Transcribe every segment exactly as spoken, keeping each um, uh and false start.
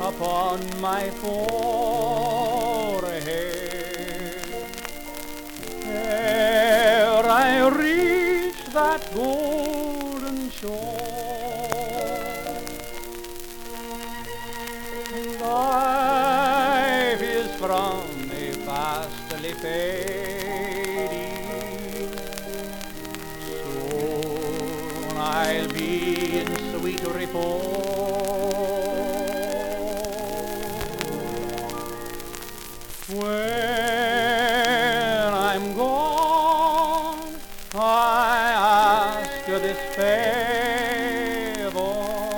upon my forehead. Ere I reach that golden shore, life is from me fastly fading. Soon I'll be in sweet repose. When I'm gone, I ask this favor: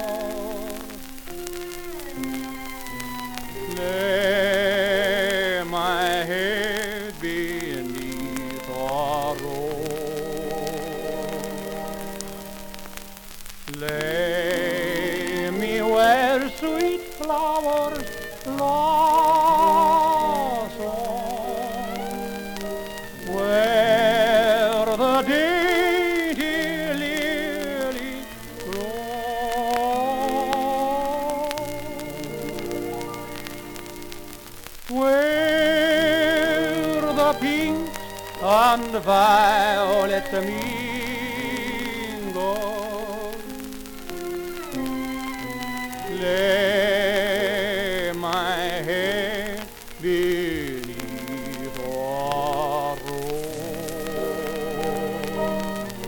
lay my head beneath a rose. Lay me where sweet flowers blossom, where the dainty lilies grow, where the pinks and violets mingle. Lay my head beneath a rose.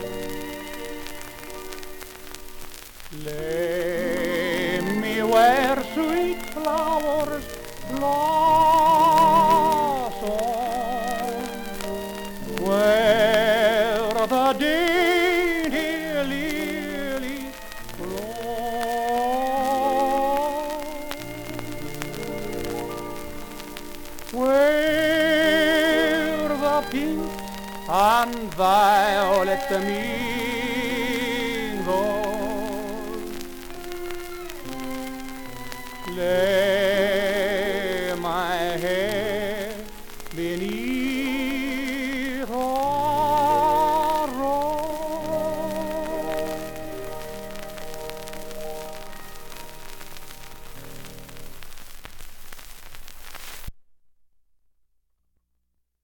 Lay me where sweet flowers blossom, where the dainty lilies grow, where the pink and violet mingle. Lay my head beneath